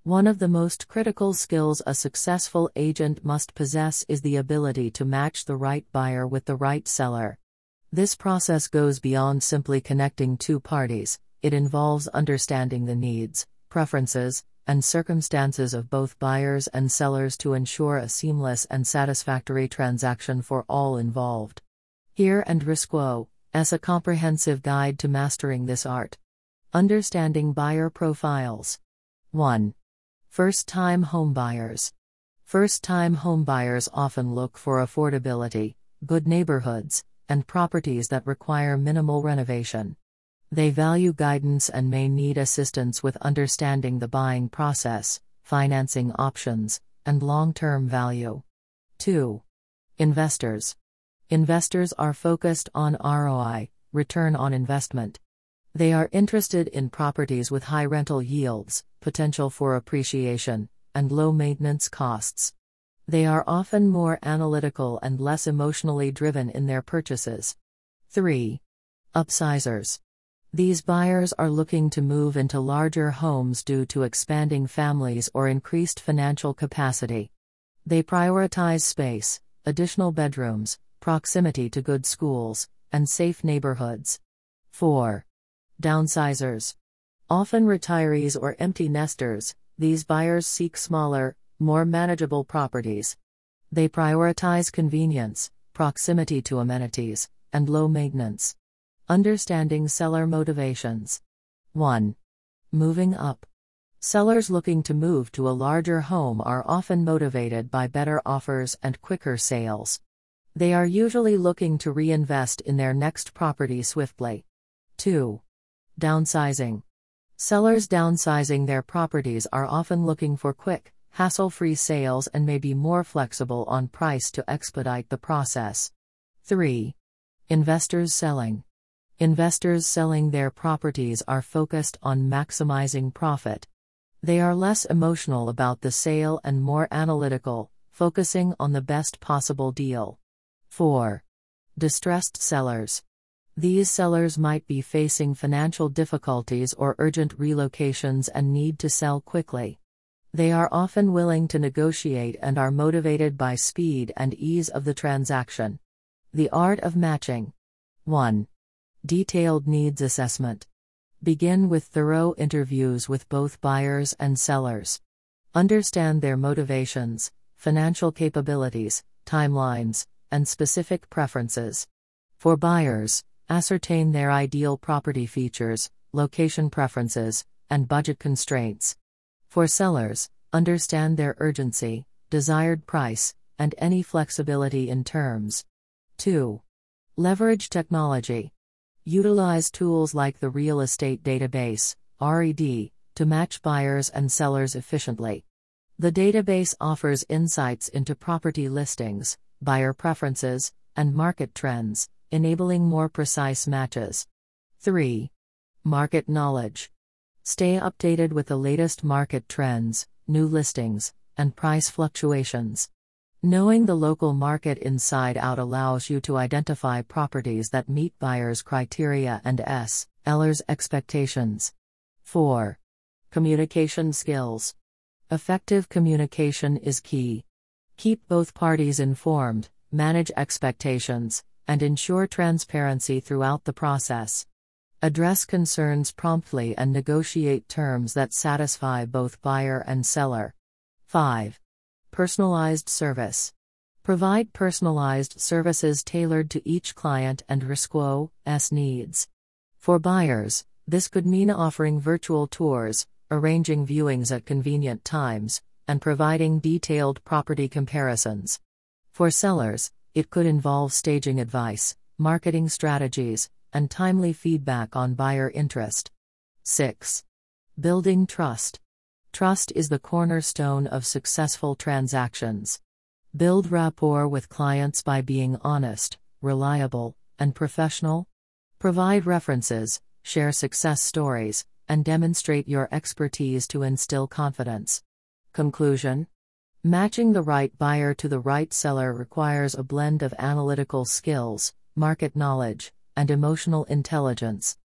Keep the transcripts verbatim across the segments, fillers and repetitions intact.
One of the most critical skills a successful agent must possess is the ability to match the right buyer with the right seller. This process goes beyond simply connecting two parties. It involves understanding the needs, preferences, and circumstances of both buyers and sellers to ensure a seamless and satisfactory transaction for all involved. Here and Risquo, as a comprehensive guide to mastering this art. Understanding buyer profiles. one. First-time homebuyers. First-time homebuyers often look for affordability, good neighborhoods, and properties that require minimal renovation. They value guidance and may need assistance with understanding the buying process, financing options, and long-term value. two. Investors. Investors are focused on R O I, return on investment. They are interested in properties with high rental yields, potential for appreciation, and low maintenance costs. They are often more analytical and less emotionally driven in their purchases. three. Upsizers. These buyers are looking to move into larger homes due to expanding families or increased financial capacity. They prioritize space, additional bedrooms, proximity to good schools, and safe neighborhoods. four. Downsizers. Often retirees or empty nesters, these buyers seek smaller, more manageable properties. They prioritize convenience, proximity to amenities, and low maintenance. Understanding seller motivations. one. Moving up. Sellers looking to move to a larger home are often motivated by better offers and quicker sales. They are usually looking to reinvest in their next property swiftly. two. Downsizing. Sellers downsizing their properties are often looking for quick, hassle-free sales and may be more flexible on price to expedite the process. three. Investors selling. Investors selling their properties are focused on maximizing profit. They are less emotional about the sale and more analytical, focusing on the best possible deal. four. Distressed sellers. These sellers might be facing financial difficulties or urgent relocations and need to sell quickly. They are often willing to negotiate and are motivated by speed and ease of the transaction. The art of matching. one. Detailed needs assessment. Begin with thorough interviews with both buyers and sellers. Understand their motivations, financial capabilities, timelines, and specific preferences. For buyers, ascertain their ideal property features, location preferences, and budget constraints. For sellers, understand their urgency, desired price, and any flexibility in terms. two. Leverage technology. Utilize tools like the Real Estate Database, R E D, to match buyers and sellers efficiently. The database offers insights into property listings, buyer preferences, and market trends, enabling more precise matches. three. Market knowledge. Stay updated with the latest market trends, new listings, and price fluctuations. Knowing the local market inside out allows you to identify properties that meet buyers' criteria and sellers' expectations. four. Communication skills. Effective communication is key. Keep both parties informed, manage expectations, and ensure transparency throughout the process. Address concerns promptly and negotiate terms that satisfy both buyer and seller. five. Personalized service. Provide personalized services tailored to each client and Risquo's needs. For buyers, this could mean offering virtual tours, arranging viewings at convenient times, and providing detailed property comparisons. For sellers, it could involve staging advice, marketing strategies, and timely feedback on buyer interest. six. Building trust. Trust is the cornerstone of successful transactions. Build rapport with clients by being honest, reliable, and professional. Provide references, share success stories, and demonstrate your expertise to instill confidence. Conclusion: matching the right buyer to the right seller requires a blend of analytical skills, market knowledge, and emotional intelligence.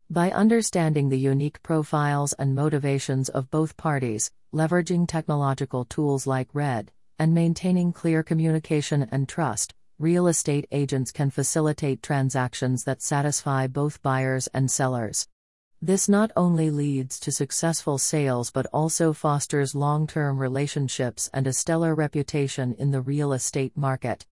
By understanding the unique profiles and motivations of both parties, leveraging technological tools like RED, and maintaining clear communication and trust, real estate agents can facilitate transactions that satisfy both buyers and sellers. This not only leads to successful sales but also fosters long-term relationships and a stellar reputation in the real estate market.